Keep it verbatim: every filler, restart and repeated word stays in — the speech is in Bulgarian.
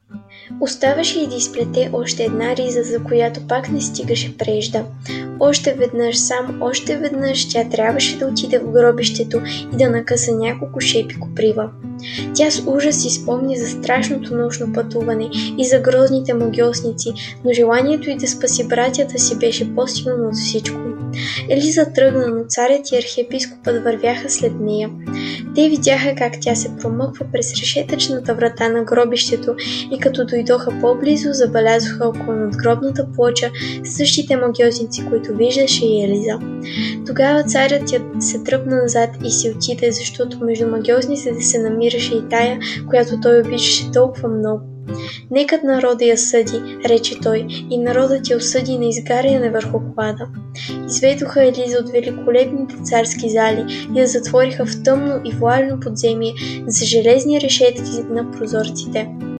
Оставаше и да изплете още една риза, за която пак не стигаше прежда. Още веднъж, сам още веднъж, тя трябваше да отиде в гробището и да накъса няколко шепи коприва. Тя с ужас си спомни за страшното нощно пътуване и за грозните магьосници, но желанието й да спаси братята си беше по-силно от всичко. Елиза тръгна, но царят и архиепископът вървяха след нея. Те видяха как тя се промъква през решетъчната врата на гробището и като дойдоха по-близо, забелязаха около надгробната плоча същите магьосници, които виждаше и Елиза. Тогава царят се тръпна назад и си отиде, защото между магьосниците се намираше и тая, която той обичаше толкова много. Некът народа я съди, рече той, и народът я осъди на изгаряне върху клада. Изведоха Елиза от великолепните царски зали и я затвориха в тъмно и влажно подземие за железни решетки на прозорците.